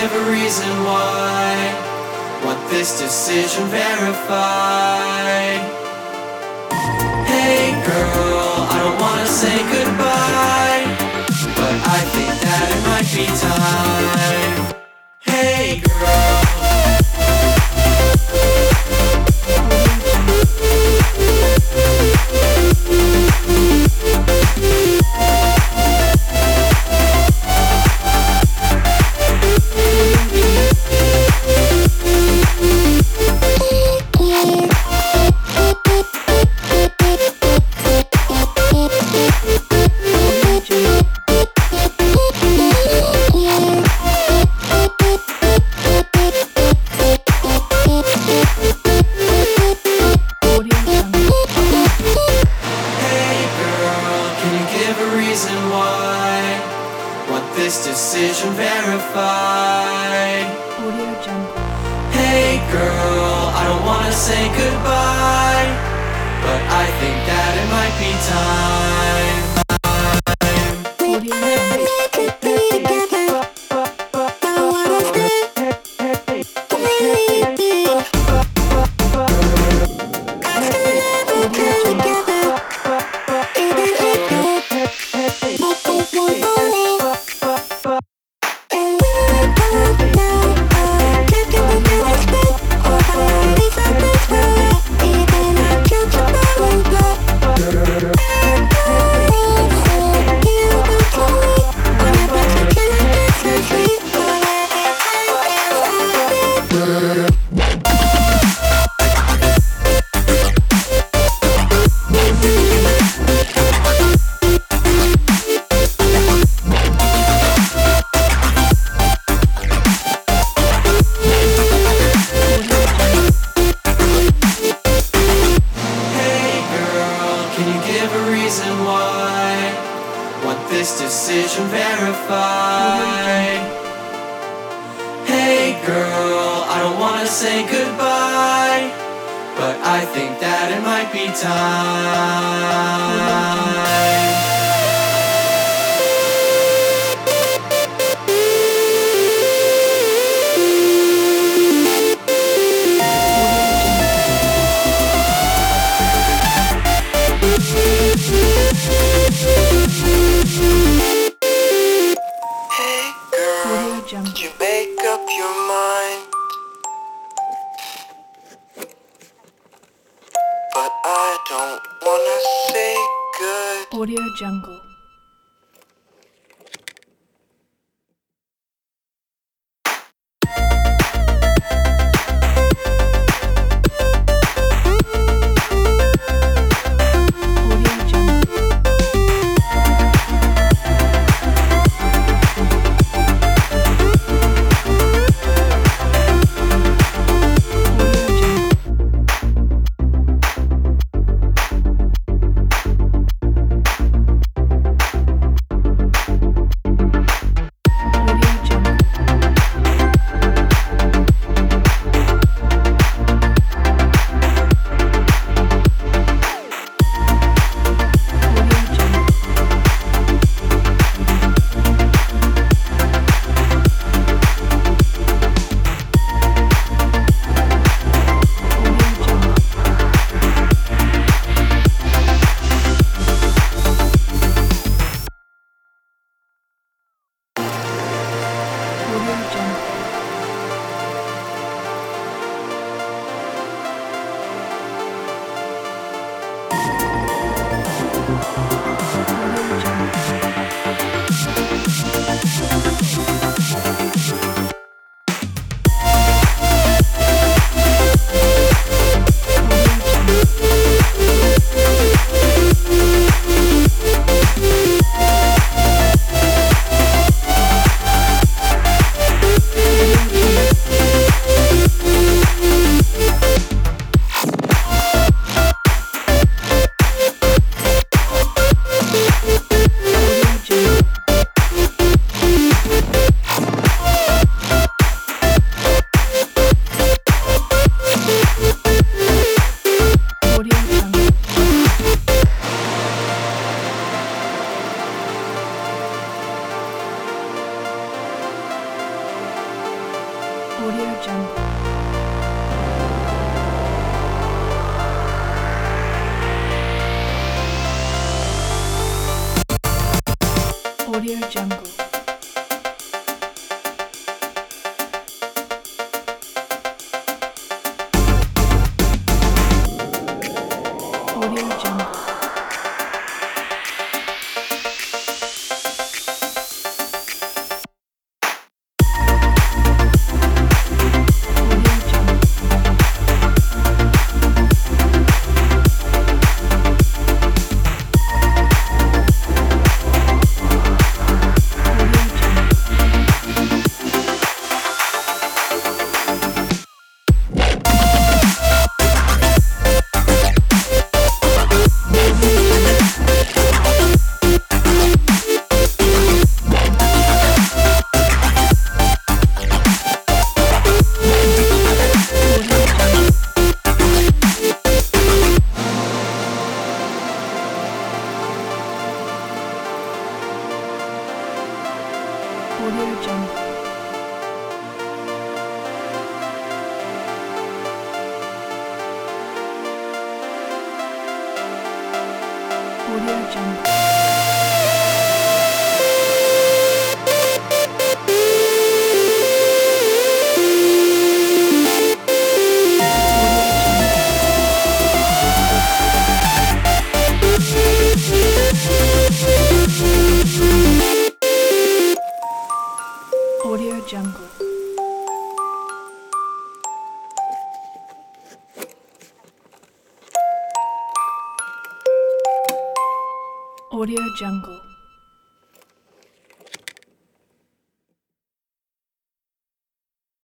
give a reason why? Want this decision verified? Hey girl, I don't wanna say goodbye, but I think that it might be time. Hey girl. Decision verified. Audio Jungle. Hey girl, I don't wanna say goodbye, but I think that it might be time. Decision verified. Hey girl, I don't wanna say goodbye, but I think that it might be time. Hey girl, did you make up your mind? But I don't wanna say good. Audio Jungle. Audio Jungle. Audio Jungle. Audio Jungle. Audio Jungle. Audio Jungle. Audio Jungle. Audio Jungle. Audio Jungle. Audio Jungle.